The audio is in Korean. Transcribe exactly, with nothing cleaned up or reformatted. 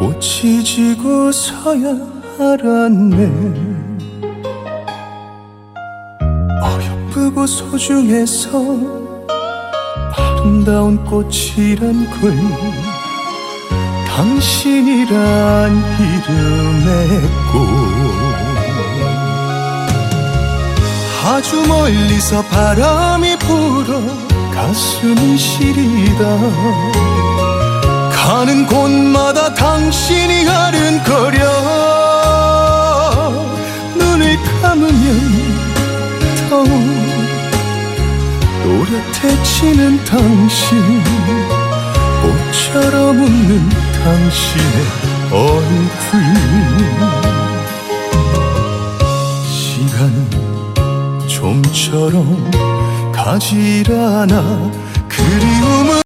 꽃이 지고서야 알았네. 어여쁘고 소중해서 아름다운 꽃이란 걸 당신이란 이름의 꽃. 아주 멀리서 바람이 불어 가슴이 시리다. 가는 곳마다 당신이 아른거려. 눈을 감으면 더욱 또렷해지는 당신, 꽃처럼 웃는 당신의 얼굴. 시간은 좀처럼 가질 않아. 그리움은